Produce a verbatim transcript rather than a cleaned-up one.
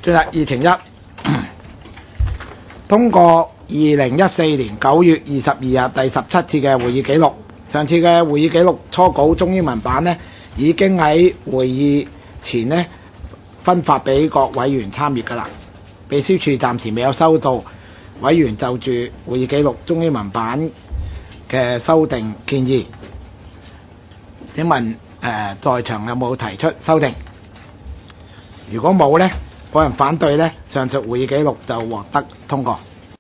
進入議程一，通過二零一四年九月二十二日第十七次嘅會議記錄。上次嘅會議記錄初稿中英文版呢已經喺會議前呢分發俾各委員參閱㗎啦。秘書處暫時未有收到委員就住會議記錄中英文版嘅修訂建議。請問、呃、在場有冇提出修訂？如果冇呢，冇人反對呢，上述會議記錄就獲得通過。